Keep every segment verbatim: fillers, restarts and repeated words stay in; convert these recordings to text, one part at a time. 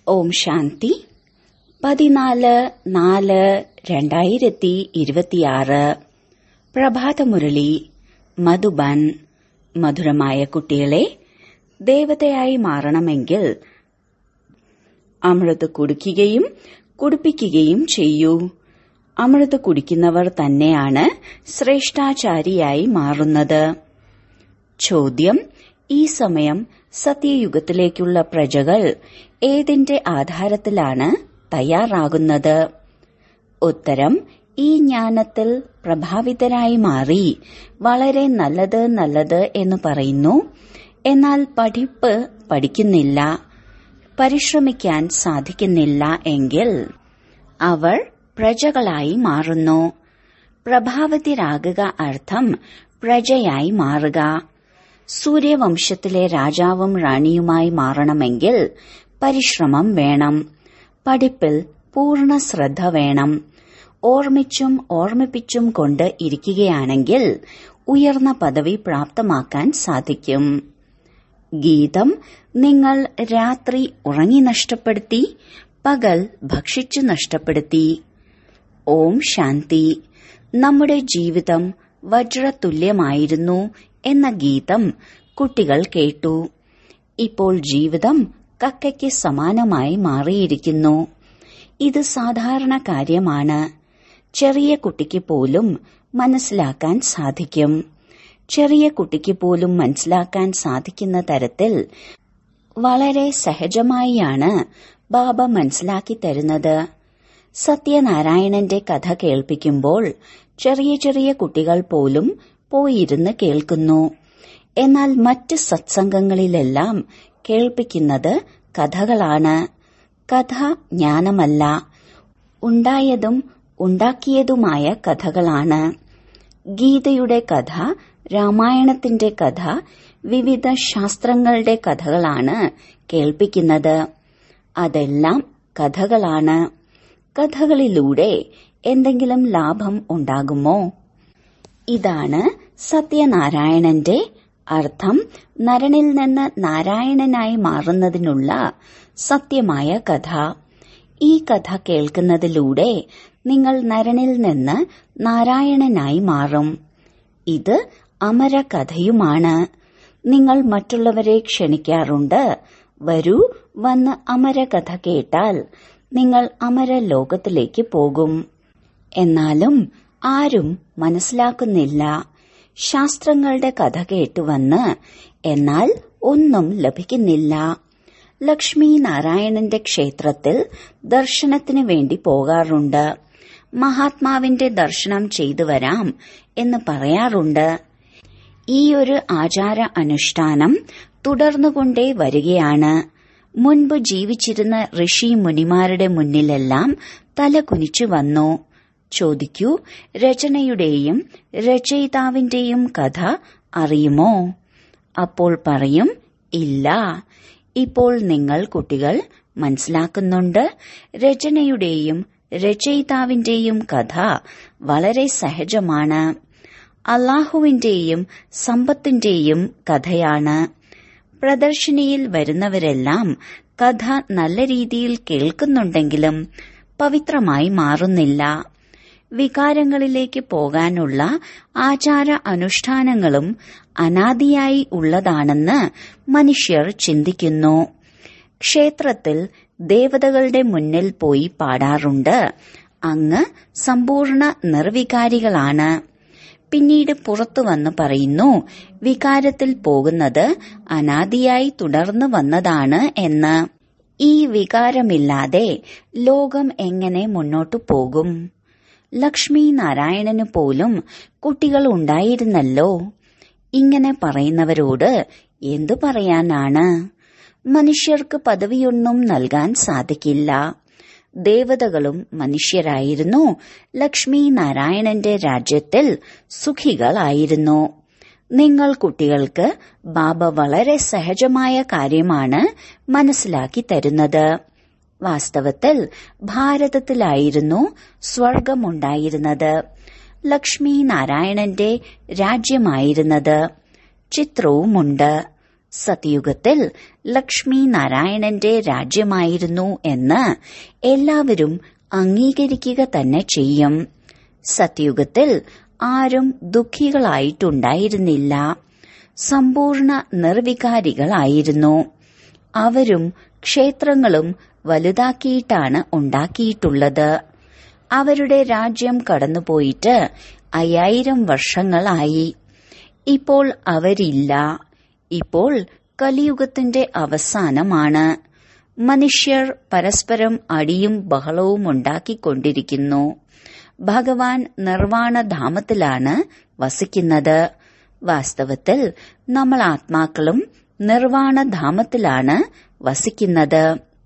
ഓം ശാന്തി. പതിനാല് നാല് രണ്ടായിരത്തി ഇരുപത്തിയാറ് പ്രഭാതമുരളി മധുബൻ. മധുരമായ കുട്ടികളെ, ദേവതയായി മാറണമെങ്കിൽ അമൃത് കുടിക്കുകയും കുടിപ്പിക്കുകയും ചെയ്യൂ. അമൃത് കുടിക്കുന്നവർ തന്നെയാണ് ശ്രേഷ്ഠാചാരിയായി മാറുന്നത്. ചോദ്യം: ഈ സമയം സത്യയുഗത്തിലേക്കുള്ള പ്രജകൾ ഏതിന്റെ ആധാരത്തിലാണ് തയ്യാറാകുന്നത്? ഉത്തരം: ഈ ജ്ഞാനത്തിൽ പ്രഭാവിതരായി മാറി വളരെ നല്ലത് നല്ലത് എന്ന് പറയുന്നു. എന്നാൽ പഠിപ്പ് പഠിക്കുന്നില്ല, പരിശ്രമിക്കാൻ സാധിക്കുന്നില്ല എങ്കിൽ അവർ പ്രജകളായി മാറുന്നു. പ്രഭാവതിരാകുക അർത്ഥം പ്രജയായി മാറുക. സൂര്യവംശത്തിലെ രാജാവും റാണിയുമായി മാറണമെങ്കിൽ പരിശ്രമം വേണം. പഠിപ്പിൽ പൂർണ്ണ ശ്രദ്ധ വേണം. ഓർമ്മിച്ചും ഓർമ്മിപ്പിച്ചും കൊണ്ട് ഇരിക്കുകയാണെങ്കിൽ ഉയർന്ന പദവി പ്രാപ്തമാക്കാൻ സാധിക്കും. ഗീതം: നിങ്ങൾ രാത്രി ഉറങ്ങി നഷ്ടപ്പെടുത്തി, പകൽ ഭക്ഷിച്ചു നഷ്ടപ്പെടുത്തി. ഓം ശാന്തി. നമ്മുടെ ജീവിതം വജ്രതുല്യമായിരുന്നു എന്ന ഗീതം കുട്ടികൾ കേട്ടു. ഇപ്പോൾ ജീവിതം കക്കയ്ക്ക് സമാനമായി മാറിയിരിക്കുന്നു. ഇത് സാധാരണ കാര്യമാണ്. ചെറിയ കുട്ടിക്ക് പോലും മനസ്സിലാക്കാൻ സാധിക്കും. ചെറിയ കുട്ടിക്ക് പോലും മനസ്സിലാക്കാൻ സാധിക്കുന്ന തരത്തിൽ വളരെ സഹജമായാണ് ബാബ മനസ്സിലാക്കി തരുന്നത്. സത്യനാരായണന്റെ കഥ കേൾപ്പിക്കുമ്പോൾ ചെറിയ ചെറിയ കുട്ടികൾ പോലും പോയിരുന്ന് കേൾക്കുന്നു. എന്നാൽ മറ്റ് സത്സംഗങ്ങളിലെല്ലാം കേൾപ്പിക്കുന്നത് കഥകളാണ്. കഥ ജ്ഞാനമല്ല, ഉണ്ടായതും ഉണ്ടാക്കിയതുമായ കഥകളാണ്. ഗീതയുടെ കഥ, രാമായണത്തിന്റെ കഥ, വിവിധ ശാസ്ത്രങ്ങളുടെ കഥകളാണ് കേൾപ്പിക്കുന്നത്. അതെല്ലാം കഥകളാണ്. കഥകളിലൂടെ എന്തെങ്കിലും ലാഭം ഉണ്ടാകുമോ? ഇതാണ് സത്യനാരായണന്റെ അർത്ഥം. നരനിൽ നിന്ന് നാരായണനായി മാറുന്നതിനുള്ള സത്യമായ കഥ. ഈ കഥ കേൾക്കുന്നതിലൂടെ നിങ്ങൾ നരനിൽ നിന്ന് നാരായണനായി മാറും. ഇത് അമരകഥയുമാണ്. നിങ്ങൾ മറ്റുള്ളവരെ ക്ഷണിക്കാറുണ്ട്, വരൂ, വന്ന് അമരകഥ കേട്ടാൽ നിങ്ങൾ അമരലോകത്തിലേക്ക് പോകും. എന്നാലും ആരും മനസ്സിലാക്കുന്നില്ല. ശാസ്ത്രങ്ങളുടെ കഥ കേട്ടുവന്ന് എന്നാൽ ഒന്നും ലഭിക്കുന്നില്ല. ലക്ഷ്മി നാരായണന്റെ ക്ഷേത്രത്തിൽ ദർശനത്തിന് വേണ്ടി പോകാറുണ്ട്. മഹാത്മാവിന്റെ ദർശനം ചെയ്തു വരാം എന്ന് പറയാറുണ്ട്. ഈ ഒരു ആചാര അനുഷ്ഠാനം തുടർന്നുകൊണ്ടേ വരികയാണ്. മുൻപ് ജീവിച്ചിരുന്ന ഋഷി മുനിമാരുടെ മുന്നിലെല്ലാം തല കുനിച്ചു വന്നു. ചോദിക്കൂ, രചനയുടെയും രചയിതാവിന്റെയും കഥ അറിയുമോ? അപ്പോൾ പറയും, ഇല്ല. ഇപ്പോൾ നിങ്ങൾ കുട്ടികൾ മനസ്സിലാക്കുന്നുണ്ട്. രചനയുടെയും രചയിതാവിന്റെയും കഥ വളരെ സഹജമാണ്. അല്ലാഹുവിന്റെയും സമ്പത്തിന്റെയും കഥയാണ്. പ്രദർശിനിയിൽ വരുന്നവരെല്ലാം കഥ നല്ല രീതിയിൽ കേൾക്കുന്നുണ്ടെങ്കിലും പവിത്രമായി മാറുന്നില്ല. വികാരങ്ങളിലേക്ക് പോകാനുള്ള ആചാര അനുഷ്ഠാനങ്ങളും അനാദിയായി ഉള്ളതാണെന്ന് മനുഷ്യർ ചിന്തിക്കുന്നു. ക്ഷേത്രത്തിൽ ദേവതകളുടെ മുന്നിൽ പോയി പാടാറുണ്ട്, അങ്ങ് സമ്പൂർണ്ണ നിർവികാരികളാണ്. പിന്നീട് പുറത്തു വന്ന് പറയുന്നു, വികാരത്തിൽ പോകുന്നത് അനാദിയായി തുടർന്നു വന്നതാണ് എന്ന്. ഈ വികാരമില്ലാതെ ലോകം എങ്ങനെ മുന്നോട്ടു പോകും? ലക്ഷ്മി നാരായണന് പോലും കുട്ടികൾ ഉണ്ടായിരുന്നല്ലോ. ഇങ്ങനെ പറയുന്നവരോട് എന്തു പറയാനാണ്? മനുഷ്യർക്ക് പദവിയൊന്നും നൽകാൻ സാധിക്കില്ല. ദേവതകളും മനുഷ്യരായിരുന്നു. ലക്ഷ്മി നാരായണന്റെ രാജ്യത്തിൽ സുഖികളായിരുന്നു. നിങ്ങൾ കുട്ടികൾക്ക് ബാബ വളരെ സഹജമായ കാര്യമാണ് മനസ്സിലാക്കി തരുന്നത്. വാസ്തവത്തിൽ ഭാരതത്തിലായിരുന്നു സ്വർഗമുണ്ടായിരുന്നത്. ലക്ഷ്മി നാരായണന്റെ രാജ്യമായിരുന്നത്. ചിത്രവുമുണ്ട്. സത്യുഗത്തിൽ ലക്ഷ്മി നാരായണന്റെ രാജ്യമായിരുന്നു എന്ന് എല്ലാവരും അംഗീകരിക്കുക തന്നെ ചെയ്യും. സത്യുഗത്തിൽ ആരും ദുഃഖികളായിട്ടുണ്ടായിരുന്നില്ല. സമ്പൂർണ്ണ നിർവികാരികളായിരുന്നു. അവരും ക്ഷേത്രങ്ങളും വലുതാക്കിയിട്ടാണ് ഉണ്ടാക്കിയിട്ടുള്ളത്. അവരുടെ രാജ്യം കടന്നുപോയിട്ട് അയ്യായിരം വർഷങ്ങളായി. ഇപ്പോൾ അവരില്ല. ഇപ്പോൾ കലിയുഗത്തിന്റെ അവസാനമാണ്. മനുഷ്യർ പരസ്പരം അടിയും ബഹളവും ഉണ്ടാക്കിക്കൊണ്ടിരിക്കുന്നു. ഭഗവാൻ നിർവാണധാമത്തിലാണ് വസിക്കുന്നത്. വാസ്തവത്തിൽ നമ്മൾ ആത്മാക്കളും നിർവാണധാമത്തിലാണ് വസിക്കുന്നത്.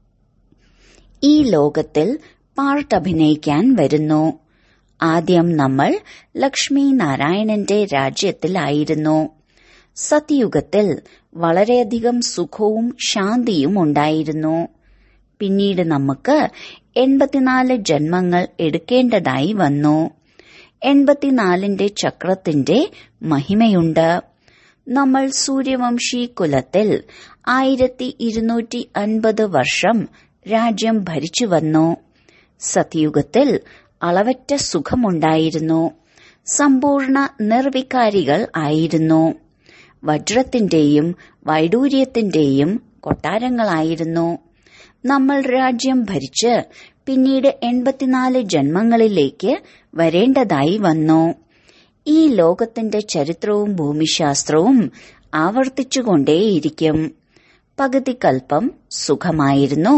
ഈ ലോകത്തിൽ പാർട്ട് അഭിനയിക്കാൻ വരുന്നു. ആദ്യം നമ്മൾ ലക്ഷ്മി നാരായണന്റെ രാജ്യത്തിലായിരുന്നു. സത്യുഗത്തിൽ വളരെയധികം സുഖവും ശാന്തിയും ഉണ്ടായിരുന്നു. പിന്നീട് നമുക്ക് എൺപത്തിനാല് ജന്മങ്ങൾ എടുക്കേണ്ടതായി വന്നു. എൺപത്തിനാലിന്റെ ചക്രത്തിന്റെ മഹിമയുണ്ട്. നമ്മൾ സൂര്യവംശി കുലത്തിൽ ആയിരത്തി ഇരുന്നൂറ്റി അൻപത് വർഷം രാജ്യം ഭരിച്ചു വന്നു. സത്യുഗത്തിൽ അളവറ്റ സുഖമുണ്ടായിരുന്നു. സമ്പൂർണ്ണ നിർവികാരികൾ ആയിരുന്നു. വജ്രത്തിന്റെയും വൈഡൂര്യത്തിന്റെയും കൊട്ടാരങ്ങളായിരുന്നു. നമ്മൾ രാജ്യം ഭരിച്ച് പിന്നീട് എൺപത്തിനാല് ജന്മങ്ങളിലേക്ക് വരേണ്ടതായി വന്നു. ഈ ലോകത്തിന്റെ ചരിത്രവും ഭൂമിശാസ്ത്രവും ആവർത്തിച്ചുകൊണ്ടേയിരിക്കും. പകുതി കൽപ്പം സുഖമായിരുന്നു.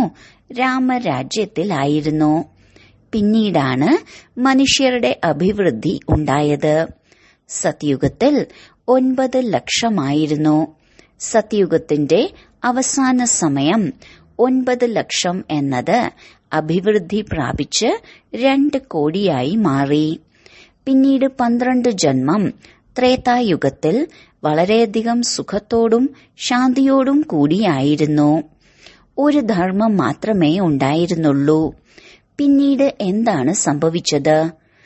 രാമരാജ്യത്തിലായിരുന്നു. പിന്നീടാണ് മനുഷ്യരുടെ അഭിവൃദ്ധി ഉണ്ടായത്. സത്യുഗത്തിൽ ഒൻപത് ലക്ഷമായിരുന്നു. സത്യുഗത്തിന്റെ അവസാന സമയം ഒൻപത് ലക്ഷം എന്നത് അഭിവൃദ്ധി പ്രാപിച്ച് രണ്ട് കോടിയായി മാറി. പിന്നീട് പന്ത്രണ്ട് ജന്മം ത്രേതായുഗത്തിൽ വളരെയധികം സുഖത്തോടും ശാന്തിയോടും കൂടിയായിരുന്നു. ഒരു ധർമ്മം മാത്രമേ ഉണ്ടായിരുന്നുള്ളൂ. പിന്നീട് എന്താണ് സംഭവിച്ചത്?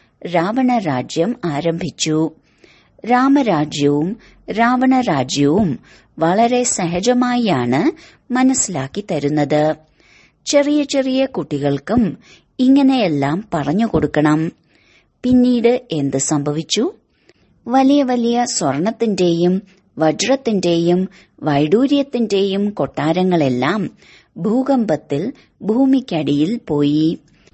രാവണരാജ്യം ആരംഭിച്ചു. രാമരാജ്യവും രാവണരാജ്യവും വളരെ സഹജമായാണ് മനസ്സിലാക്കി തരുന്നത്. ചെറിയ ചെറിയ കുട്ടികൾക്കും ഇങ്ങനെയെല്ലാം പറഞ്ഞു കൊടുക്കണം. പിന്നീട് എന്ത് സംഭവിച്ചു? വലിയ വലിയ സ്വർണത്തിന്റെയും വജ്രത്തിന്റെയും വൈഡൂര്യത്തിന്റെയും കൊട്ടാരങ്ങളെല്ലാം ഭൂകമ്പത്തിൽ ഭൂമിക്കടിയിൽ പോയി.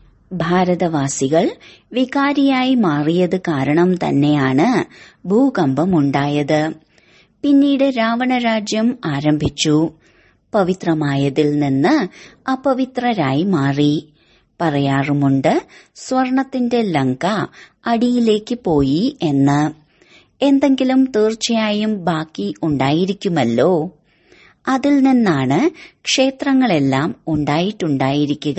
ഭാരതവാസികൾ വികാരിയായി മാറിയത് കാരണം തന്നെയാണ് ഭൂകമ്പമുണ്ടായത്. പിന്നീട് രാവണരാജ്യം ആരംഭിച്ചു. പവിത്രമായതിൽ നിന്ന് അപവിത്രരായി മാറി. പറയാറുമുണ്ട്, സ്വർണത്തിന്റെ ലങ്ക അടിയിലേക്ക് പോയി എന്ന്. എന്തെങ്കിലും തീർച്ചയായും ബാക്കി ഉണ്ടായിരിക്കുമല്ലോ. അതിൽ നിന്നാണ് ക്ഷേത്രങ്ങളെല്ലാം ഉണ്ടായിട്ടുണ്ടായിരിക്കുക.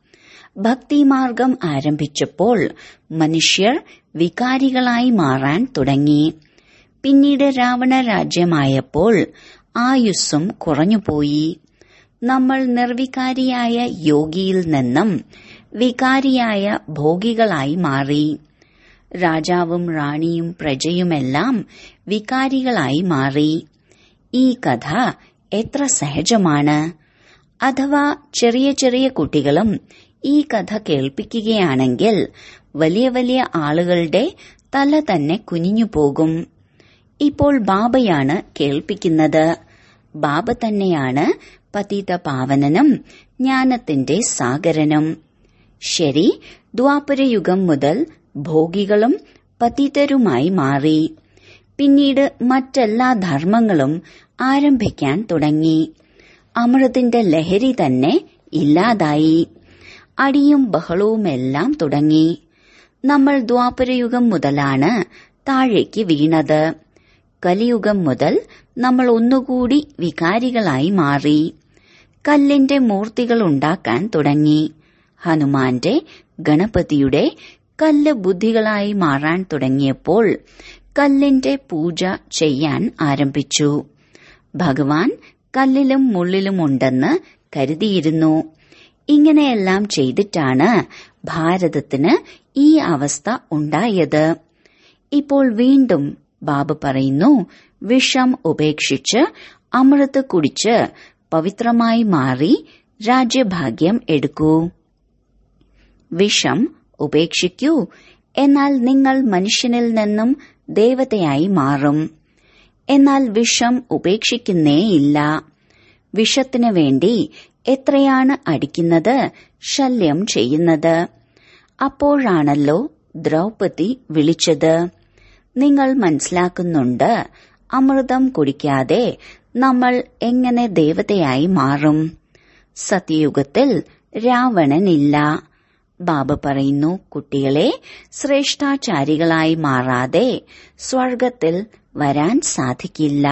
ഭക്തിമാർഗം ആരംഭിച്ചപ്പോൾ മനുഷ്യർ വികാരികളായി മാറാൻ തുടങ്ങി. പിന്നീട് രാവണ രാജ്യമായപ്പോൾ ആയുസ്സും കുറഞ്ഞുപോയി. നമ്മൾ നിർവികാരിയായ യോഗിയിൽ നിന്നും വികാരിയായ ഭോഗികളായി മാറി. രാജാവും റാണിയും പ്രജയുമെല്ലാം വികാരികളായി മാറി. ഈ കഥ എത്ര സഹജമാണ്. അഥവാ ചെറിയ ചെറിയ കുട്ടികളും ഈ കഥ കേൾപ്പിക്കുകയാണെങ്കിൽ വലിയ വലിയ ആളുകളുടെ തല തന്നെ കുനിഞ്ഞു പോകും. ഇപ്പോൾ ബാബയാണ് കേൾപ്പിക്കുന്നത്. ബാബ തന്നെയാണ് പതിത പാവനനും ജ്ഞാനത്തിന്റെ സാഗരനും. ശരി, ദ്വാപരയുഗം മുതൽ ഭോഗികളും പതിതരുമായി മാറി. പിന്നീട് മറ്റെല്ലാ ധർമ്മങ്ങളും ആരംഭിക്കാൻ തുടങ്ങി. അമൃതിന്റെ ലഹരി തന്നെ ഇല്ലാതായി. അടിയും ബഹളവുമെല്ലാം തുടങ്ങി. നമ്മൾ ദ്വാപരയുഗം മുതലാണ് താഴേക്ക് വീണത്. കലിയുഗം മുതൽ നമ്മൾ ഒന്നുകൂടി വികാരികളായി മാറി. കല്ലിന്റെ മൂർത്തികൾ ഉണ്ടാക്കാൻ തുടങ്ങി. ഹനുമാന്റെ, ഗണപതിയുടെ കല്ല് ബുദ്ധികളായി മാറാൻ തുടങ്ങിയപ്പോൾ കല്ലിന്റെ പൂജ ചെയ്യാൻ ആരംഭിച്ചു. ഭഗവാൻ കല്ലിലും മുള്ളിലുമുണ്ടെന്ന് കരുതിയിരുന്നു. ഇങ്ങനെയെല്ലാം ചെയ്തിട്ടാണ് ഭാരതത്തിന് ഈ അവസ്ഥ ഉണ്ടായത്. ഇപ്പോൾ വീണ്ടും ബാബ പറയുന്നു, വിഷം ഉപേക്ഷിച്ച് അമൃത് കുടിച്ച് പവിത്രമായി മാറി രാജ്യഭാഗ്യം എടുക്കൂ. വിഷം ഉപേക്ഷിക്കൂ, എന്നാൽ നിങ്ങൾ മനുഷ്യനിൽ നിന്നും ദേവതയായി മാറും. എന്നാൽ വിഷം ഉപേക്ഷിക്കുന്നേയില്ല. വിഷത്തിനു വേണ്ടി എത്രയാണ് അടിക്കുന്നത്, ശല്യം ചെയ്യുന്നത്. അപ്പോഴാണല്ലോ ദ്രൗപദി വിളിച്ചത്. നിങ്ങൾ മനസ്സിലാക്കുന്നുണ്ട്, അമൃതം കുടിക്കാതെ നമ്മൾ എങ്ങനെ ദേവതയായി മാറും? സത്യയുഗത്തിൽ രാവണനില്ല. ബാബ പറയുന്നു, കുട്ടികളെ, ശ്രേഷ്ഠാചാരികളായി മാറാതെ സ്വർഗത്തിൽ വരാൻ സാധിക്കില്ല.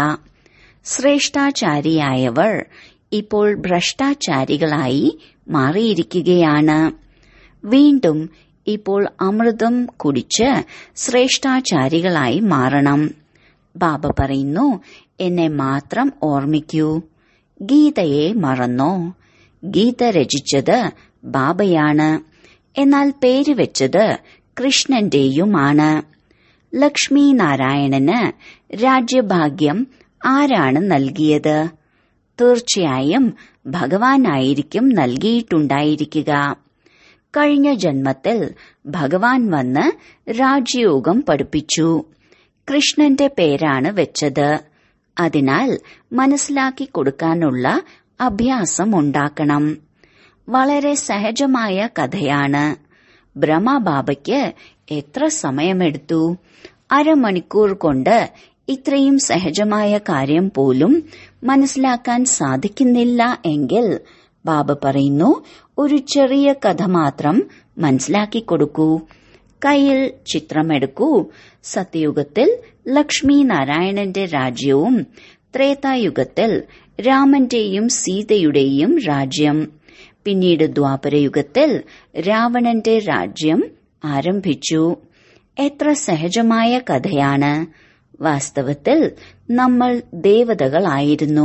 ശ്രേഷ്ഠാചാരിയായവർ ഇപ്പോൾ ഭ്രഷ്ടാചാരികളായി മാറിയിരിക്കുകയാണ്. വീണ്ടും ഇപ്പോൾ അമൃതം കുടിച്ച് ശ്രേഷ്ഠാചാരികളായി മാറണം. ബാബ പറയുന്നു, എന്നെ മാത്രം ഓർമ്മിക്കൂ. ഗീതയെ മറന്നോ? ഗീത രചിച്ചത് ബാബയാണ്, എന്നാൽ പേര് വെച്ചത് കൃഷ്ണന്റെയുമാണ്. ലക്ഷ്മി നാരായണന് രാജ്യഭാഗ്യം ആരാണ് നൽകിയത്? തീർച്ചയായും ഭഗവാനായിരിക്കും നൽകിയിട്ടുണ്ടായിരിക്കുക. കഴിഞ്ഞ ജന്മത്തിൽ ഭഗവാൻ വന്ന് രാജയോഗം പഠിപ്പിച്ചു. കൃഷ്ണന്റെ പേരാണ് വെച്ചത്. അതിനാൽ മനസ്സിലാക്കി കൊടുക്കാനുള്ള അഭ്യാസം ഉണ്ടാക്കണം. വളരെ സഹജമായ കഥയാണ്. ബ്രഹ്മബാബയ്ക്ക് എത്ര സമയമെടുത്തു? അരമണിക്കൂർ കൊണ്ട് ഇത്രയും സഹജമായ കാര്യം പോലും മനസ്സിലാക്കാൻ സാധിക്കുന്നില്ല എങ്കിൽ ബാബ പറയുന്നു, ഒരു ചെറിയ കഥ മാത്രം മനസ്സിലാക്കി കൊടുക്കൂ. കയ്യിൽ ചിത്രമെടുക്കൂ. സത്യയുഗത്തിൽ ലക്ഷ്മി നാരായണന്റെ രാജ്യവും ത്രേതായുഗത്തിൽ രാമന്റെയും സീതയുടെയും രാജ്യം, പിന്നീട് ദ്വാപരയുഗത്തിൽ രാവണന്റെ രാജ്യം ആരംഭിച്ചു. എത്ര സഹജമായ കഥയാണ്. വാസ്തവത്തിൽ നമ്മൾ ദേവതകളായിരുന്നു.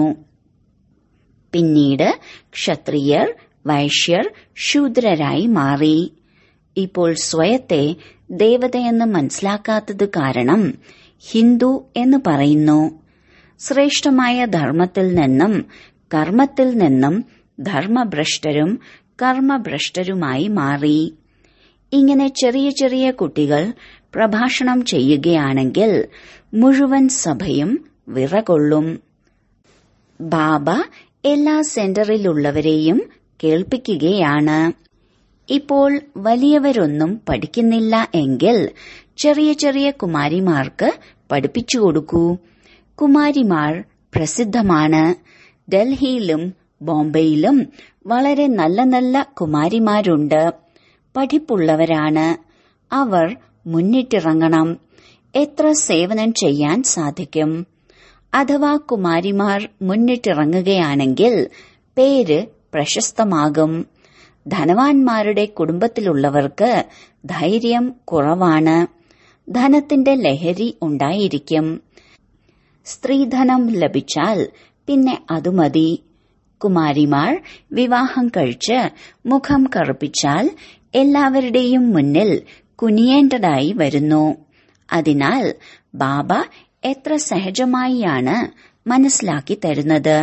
പിന്നീട് ക്ഷത്രിയർ, വൈശ്യർ, ശൂദ്രരായി മാറി. ഇപ്പോൾ സ്വയത്തെ ദേവതയെന്ന് മനസ്സിലാക്കാത്തത് കാരണം ഹിന്ദു എന്ന് പറയുന്നു. ശ്രേഷ്ഠമായ ധർമ്മത്തിൽ നിന്നും കർമ്മത്തിൽ നിന്നും ധർമ്മഭ്രഷ്ടരും കർമ്മഭ്രഷ്ടരുമായി മാറി. ഇങ്ങനെ ചെറിയ ചെറിയ കുട്ടികൾ പ്രഭാഷണം ചെയ്യുകയാണെങ്കിൽ മുഴുവൻ സഭയും വിറകൊള്ളും. ബാബ എല്ലാ സെന്ററിലുള്ളവരെയും കേൾപ്പിക്കുകയാണ്. ഇപ്പോൾ വലിയവരൊന്നും പഠിക്കുന്നില്ല എങ്കിൽ ചെറിയ ചെറിയ കുമാരിമാർക്ക് പഠിപ്പിച്ചു കൊടുക്കൂ. കുമാരിമാർ പ്രസിദ്ധമാണ്. ഡൽഹിയിലും ബോംബെയിലും വളരെ നല്ല നല്ല കുമാരിമാരുണ്ട്. പഠിപ്പുള്ളവരാണ്. അവർ മുന്നിട്ടിറങ്ങണം. എത്ര സേവനം ചെയ്യാൻ സാധിക്കും? അഥവാ കുമാരിമാർ മുന്നിട്ടിറങ്ങുകയാണെങ്കിൽ പേര് പ്രശസ്തമാകും. ധനവാന്മാരുടെ കുടുംബത്തിലുള്ളവർക്ക് ധൈര്യം കുറവാണ്. ധനത്തിന്റെ ലഹരി ഉണ്ടായിരിക്കും. സ്ത്രീധനം ലഭിച്ചാൽ പിന്നെ അത് മതി. കുമാരിമാർ വിവാഹം കഴിച്ച് മുഖം കറുപ്പിച്ചാൽ എല്ലാവരുടെയും മുന്നിൽ കുനിയേണ്ടതായി വരുന്നു. അതിനാൽ ബാബ എത്ര സഹജമായാണ് മനസ്സിലാക്കി തരുന്നത്.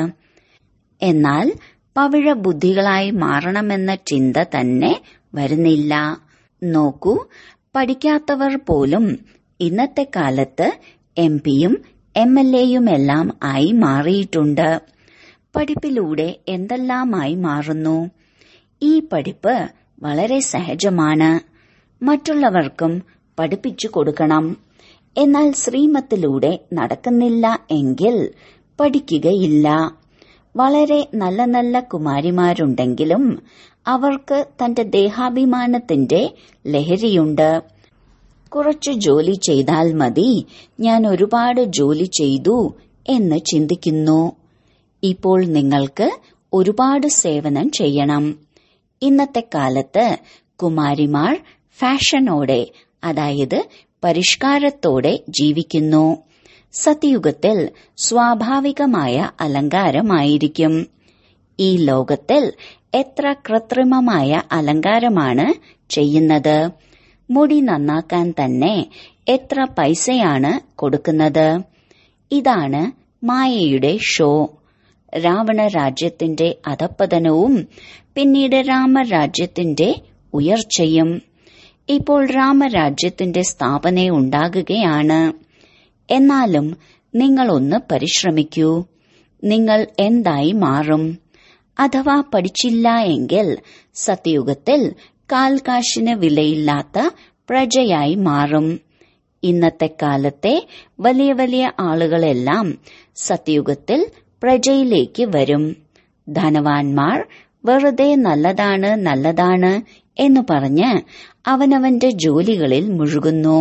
എന്നാൽ പവിഴ ബുദ്ധികളായി മാറണമെന്ന ചിന്ത തന്നെ വരുന്നില്ല. നോക്കൂ, പഠിക്കാത്തവർ പോലും ഇന്നത്തെ കാലത്ത് എം പിയും എം എൽ എയുമെല്ലാം ആയി മാറിയിട്ടുണ്ട്. പഠിപ്പിലൂടെ എന്തെല്ലാമായി മാറുന്നു. ഈ പഠിപ്പ് വളരെ സഹജമാണ്. മറ്റുള്ളവർക്കും പഠിപ്പിച്ചു കൊടുക്കണം. എന്നാൽ ശ്രീമത്തിലൂടെ നടക്കുന്നില്ല എങ്കിൽ പഠിക്കുകയില്ല. വളരെ നല്ല നല്ല കുമാരിമാരുണ്ടെങ്കിലും അവർക്ക് തന്റെ ദേഹാഭിമാനത്തിന്റെ ലഹരിയുണ്ട്. കുറച്ചു ജോലി ചെയ്താൽ മതി, ഞാൻ ഒരുപാട് ജോലി ചെയ്തു എന്ന് ചിന്തിക്കുന്നു. ഇപ്പോൾ നിങ്ങൾക്ക് ഒരുപാട് സേവനം ചെയ്യണം. ഇന്നത്തെ കാലത്ത് കുമാരിമാർ ഫാഷനോടെ, അതായത് പരിഷ്കാരത്തോടെ ജീവിക്കുന്നു. സത്യയുഗത്തിൽ സ്വാഭാവികമായ അലങ്കാരമായിരിക്കും. ഈ ലോകത്തിൽ എത്ര കൃത്രിമമായ അലങ്കാരമാണ് ചെയ്യുന്നത്. മുടി നന്നാക്കാൻ തന്നെ എത്ര പൈസയാണ് കൊടുക്കുന്നത്. ഇതാണ് മായയുടെ ഷോ. രാവണ രാജ്യത്തിന്റെ അധപ്പതനവും പിന്നീട് രാമരാജ്യത്തിന്റെ ഉയർച്ചയും. ഇപ്പോൾ രാമരാജ്യത്തിന്റെ സ്ഥാപന ഉണ്ടാകുകയാണ്. എന്നാലും നിങ്ങളൊന്ന് പരിശ്രമിക്കൂ. നിങ്ങൾ എന്തായി മാറും? അഥവാ പഠിച്ചില്ല എങ്കിൽ സത്യയുഗത്തിൽ കാൽകാശിന് വിലയില്ലാത്ത പ്രജയായി മാറും. ഇന്നത്തെ കാലത്തെ വലിയ വലിയ ആളുകളെല്ലാം സത്യയുഗത്തിൽ പ്രജയിലേക്ക് വരും. ധനവാന്മാർ വെറുതെ നല്ലതാണ് നല്ലതാണ് എന്നു പറഞ്ഞ് അവനവന്റെ ജോലികളിൽ മുഴുകുന്നു.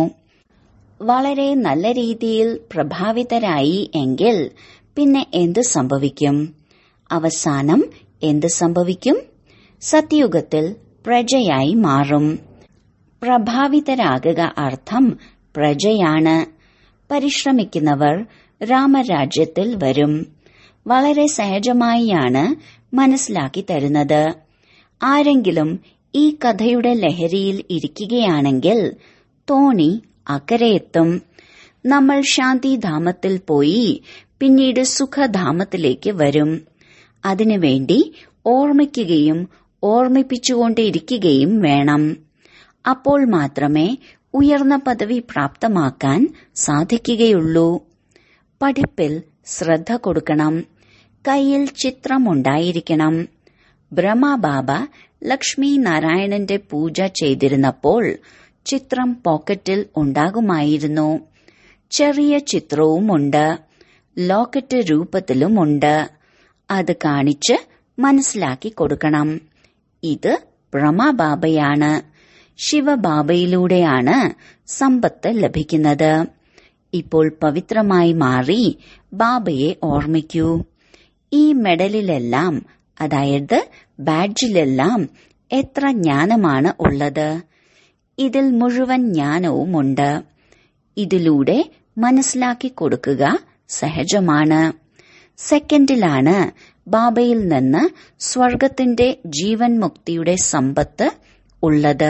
വളരെ നല്ല രീതിയിൽ പ്രഭാവിതരായി എങ്കിൽ പിന്നെ എന്ത് സംഭവിക്കും? അവസാനം എന്ത് സംഭവിക്കും? സത്യയുഗത്തിൽ പ്രജയായി മാറും. പ്രഭാവിതരാകുക അർത്ഥം പ്രജയാണ്. പരിശ്രമിക്കുന്നവർ രാമരാജ്യത്തിൽ വരും. വളരെ സഹജമായാണ് മനസ്സിലാക്കി തരുന്നത്. ആരെങ്കിലും ഈ കഥയുടെ ലഹരിയിൽ ഇരിക്കുകയാണെങ്കിൽ തോണി അക്കരയെത്തും. നമ്മൾ ശാന്തിധാമത്തിൽ പോയി പിന്നീട് സുഖധാമത്തിലേക്ക് വരും. അതിനുവേണ്ടി ഓർമ്മിക്കുകയും ഓർമ്മിപ്പിച്ചുകൊണ്ടിരിക്കുകയും വേണം. അപ്പോൾ മാത്രമേ ഉയർന്ന പദവി പ്രാപ്തമാക്കാൻ സാധിക്കുകയുള്ളൂ. പഠിപ്പിൽ ശ്രദ്ധ കൊടുക്കണം. കയ്യിൽ ചിത്രമുണ്ടായിരിക്കണം. ബ്രഹ്മബാബ ലക്ഷ്മി നാരായണന്റെ പൂജ ചെയ്തിരുന്നപ്പോൾ ചിത്രം പോക്കറ്റിൽ ഉണ്ടാകുമായിരുന്നു. ചെറിയ ചിത്രവുമുണ്ട്, ലോക്കറ്റ് രൂപത്തിലുമുണ്ട്. അത് കാണിച്ച് മനസ്സിലാക്കി കൊടുക്കണം. ഇത് ബ്രഹ്മബാബയാണ്. ശിവബാബയിലൂടെയാണ് സമ്പത്ത് ലഭിക്കുന്നത്. ഇപ്പോൾ പവിത്രമായി മാറി ബാബയെ ഓർമ്മിക്കൂ. ഈ മെഡലിലെല്ലാം, അതായത് ബാഡ്ജിലെല്ലാം എത്ര ജ്ഞാനമാണ് ഉള്ളത്. ഇതിൽ മുഴുവൻ ജ്ഞാനവുമുണ്ട്. ഇതിലൂടെ മനസ്സിലാക്കി കൊടുക്കുക സഹജമാണ്. സെക്കൻഡിലാണ് ബാബയിൽ നിന്ന് സ്വർഗത്തിന്റെ ജീവൻ മുക്തിയുടെ സമ്പത്ത് ഉള്ളത്.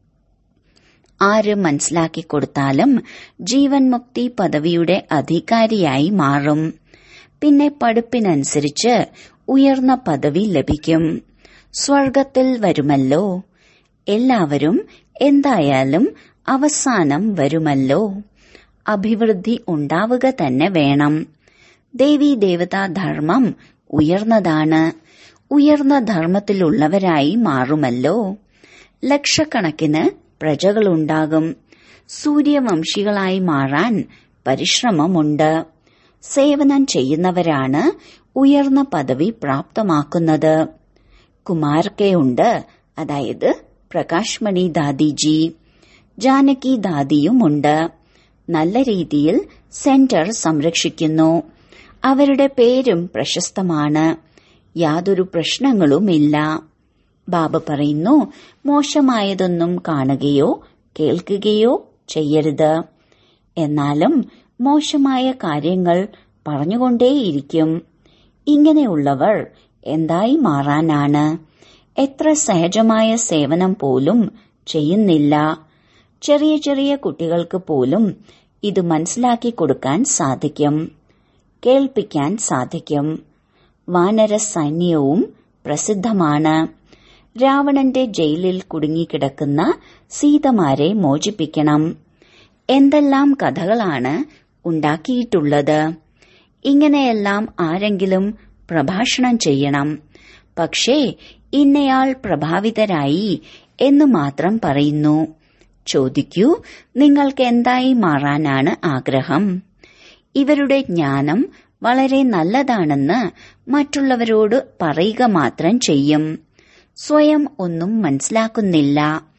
ആര് മനസ്സിലാക്കി കൊടുത്താലും ജീവൻ മുക്തി പദവിയുടെ അധികാരിയായി മാറും. പിന്നെ പഠിപ്പിനനുസരിച്ച് ഉയർന്ന പദവി ലഭിക്കും. സ്വർഗത്തിൽ വരുമല്ലോ. എല്ലാവരും എന്തായാലും അവസാനം വരുമല്ലോ. അഭിവൃദ്ധി ഉണ്ടാവുക തന്നെ വേണം. ദേവീ ദേവതാ ധർമ്മം ഉയർന്നതാണ്. ഉയർന്ന ധർമ്മത്തിലുള്ളവരായി മാറുമല്ലോ. ലക്ഷക്കണക്കിന് പ്രജകളുണ്ടാകും. സൂര്യവംശികളായി മാറാൻ പരിശ്രമമുണ്ട്. സേവനം ചെയ്യുന്നവരാണ് ഉയർന്ന പദവി പ്രാപ്തമാക്കുന്നത്. കുമാർക്കയുണ്ട്, അതായത് പ്രകാശ്മണി ദാദിജി. ജാനകി ദാദിയുമുണ്ട്. നല്ല രീതിയിൽ സെന്റർ സംരക്ഷിക്കുന്നു. അവരുടെ പേരും പ്രശസ്തമാണ്. യാതൊരു പ്രശ്നങ്ങളുമില്ല. ബാബ പറയുന്നു, മോശമായതൊന്നും കാണുകയോ കേൾക്കുകയോ ചെയ്യരുത്. എന്നാലും മോശമായ കാര്യങ്ങൾ പറഞ്ഞുകൊണ്ടേയിരിക്കും. ഇങ്ങനെയുള്ളവർ എന്തായി മാറാനാണ്? എത്ര സഹജമായ സേവനം പോലും ചെയ്യുന്നില്ല. ചെറിയ ചെറിയ കുട്ടികൾക്ക് പോലും ഇത് മനസ്സിലാക്കി കൊടുക്കാൻ സാധിക്കും, കേൾപ്പിക്കാൻ സാധിക്കും. വാനര സൈന്യവും പ്രസിദ്ധമാണ്. രാവണന്റെ ജയിലിൽ കുടുങ്ങിക്കിടക്കുന്ന സീതമാരെ മോചിപ്പിക്കണം. എന്തെല്ലാം കഥകളാണ് ഉണ്ടാക്കിയിട്ടുള്ളത്. ഇങ്ങനെയെല്ലാം ആരെങ്കിലും പ്രഭാഷണം ചെയ്യണം. പക്ഷേ ഇന്നയാൾ പ്രഭാവിതരായി എന്ന് മാത്രം പറയുന്നു. ചോദിക്കൂ, നിങ്ങൾക്ക് എന്തായി മാറാനാണ് ആഗ്രഹം? ഇവരുടെ ജ്ഞാനം വളരെ നല്ലതാണെന്ന് മറ്റുള്ളവരോട് പറയുക മാത്രം ചെയ്യും. സ്വയം ഒന്നും മനസ്സിലാക്കുന്നില്ല.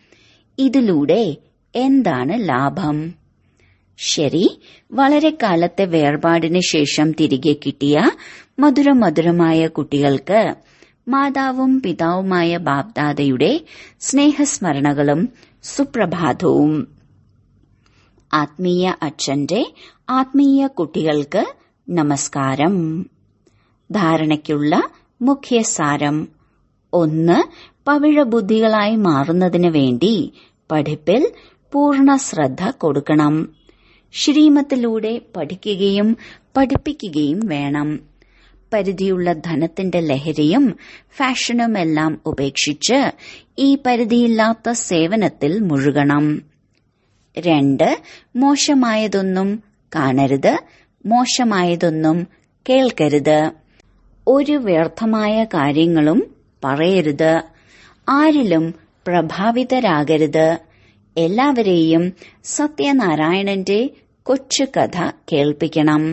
ഇതിലൂടെ എന്താണ് ലാഭം? ശരി, വളരെ കാലത്തെ വേർപാടിന് ശേഷം തിരികെ കിട്ടിയ മധുരമധുരമായ കുട്ടികൾക്ക് മാതാവും പിതാവുമായ ബാപ്ദാദയുടെ സ്നേഹസ്മരണകളും സുപ്രഭാതവും. ആത്മീയ അച്ഛന്റെ ആത്മീയ കുട്ടികൾക്ക് നമസ്കാരം. ധാരണയ്ക്കുള്ള മുഖ്യസാരം: ഒന്ന്, പവിഴബുദ്ധികളായി മാറുന്നതിനു വേണ്ടി പഠിപ്പിൽ പൂർണ്ണ ശ്രദ്ധ കൊടുക്കണം. ശ്രീമത്തിലൂടെ പഠിക്കുകയും പഠിപ്പിക്കുകയും വേണം. പരിധിയുള്ള ധനത്തിന്റെ ലഹരിയും ഫാഷനുമെല്ലാം ഉപേക്ഷിച്ച് ഈ പരിധിയില്ലാത്ത സേവനത്തിൽ മുഴുകണം. രണ്ട്, മോശമായതൊന്നും കാണരുത്, മോശമായതൊന്നും കേൾക്കരുത്. ഒരു വ്യർത്ഥമായ കാര്യങ്ങളും പറയരുത്. ആരിലും പ്രഭാവിതരാകരുത്. എല്ലാവരെയും സത്യനാരായണന്റെ കൊച്ചു കഥ കേൾപ്പിക്കണം.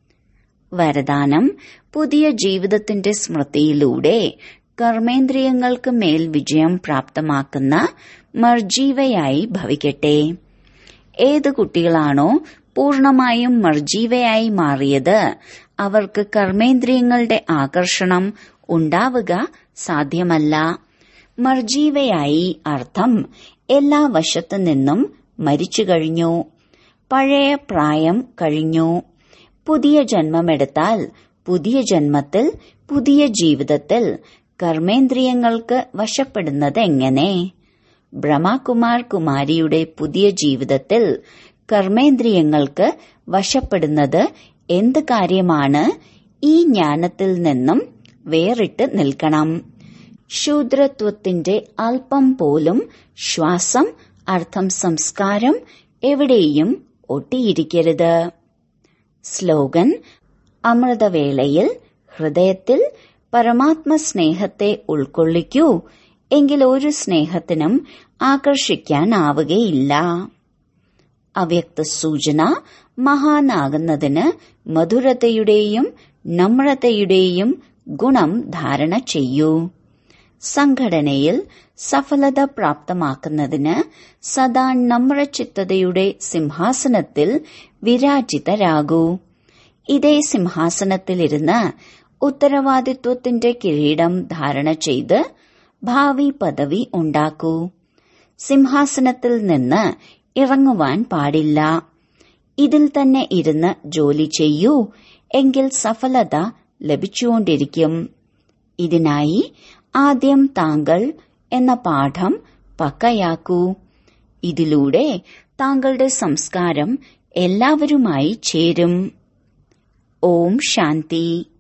വരദാനം: പുതിയ ജീവിതത്തിന്റെ സ്മൃതിയിലൂടെ കർമ്മേന്ദ്രിയങ്ങൾക്ക് മേൽ വിജയം പ്രാപ്തമാക്കുന്ന മർജീവയായി ഭവിക്കട്ടെ. ഏത് കുട്ടികളാണോ പൂർണമായും മർജീവയായി മാറിയത്, അവർക്ക് കർമ്മേന്ദ്രിയങ്ങളുടെ ആകർഷണം ഉണ്ടാവുക സാധ്യമല്ല. മർജീവയായി അർത്ഥം എല്ലാ വശത്തു നിന്നും മരിച്ചു കഴിഞ്ഞു. പഴയ പ്രായം കഴിഞ്ഞു. പുതിയ ജന്മമെടുത്താൽ പുതിയ ജന്മത്തിൽ, പുതിയ ജീവിതത്തിൽ കർമ്മേന്ദ്രിയങ്ങൾക്ക് വശപ്പെടുന്നത് എങ്ങനെ? ബ്രഹ്മകുമാർ കുമാരിയുടെ പുതിയ ജീവിതത്തിൽ കർമ്മേന്ദ്രിയങ്ങൾക്ക് വശപ്പെടുന്നത് എന്ത് കാര്യമാണ്? ഈ ജ്ഞാനത്തിൽ നിന്നും വേറിട്ട് നിൽക്കണം. ശൂദ്രത്വത്തിന്റെ അല്പം പോലും ശ്വാസം, അർത്ഥം സംസ്കാരം എവിടെയും ഒട്ടിയിരിക്കരുത്. സ്ലോഗൻ: അമൃതവേളയിൽ ഹൃദയത്തിൽ പരമാത്മ സ്നേഹത്തെ ഉൾക്കൊള്ളിക്കൂ, എങ്കിൽ ഒരു സ്നേഹത്തിനും ആകർഷിക്കാനാവുകയില്ല. അവ്യക്ത സൂചന: മഹാനാകുന്നതിന് മധുരതയുടെയും നമ്രതയുടെയും ഗുണം ധാരണ ചെയ്യൂ. സംഘടനയിൽ സഫലത പ്രാപ്തമാക്കുന്നതിന് സദാ നമ്രചിത്തതയുടെ സിംഹാസനത്തിൽ വിരാജിതരാകൂ. ഇതേ സിംഹാസനത്തിലിരുന്ന് ഉത്തരവാദിത്വത്തിന്റെ കിരീടം ധാരണ ചെയ്ത് ഭാവി പദവി ഉണ്ടാക്കൂ. സിംഹാസനത്തിൽ നിന്ന് ഇറങ്ങുവാൻ പാടില്ല. ഇതിൽ തന്നെ ഇരുന്ന് ജോലി ചെയ്യൂ, എങ്കിൽ സഫലത ലഭിച്ചുകൊണ്ടിരിക്കും. ഇതിനായി ആദ്യം താങ്കൾ എന്ന പാഠം പക്കയാക്കൂ. ഇതിലൂടെ താങ്കളുടെ സംസ്കാരം എല്ലാവരുമായി ചേരും. ഓം ശാന്തി.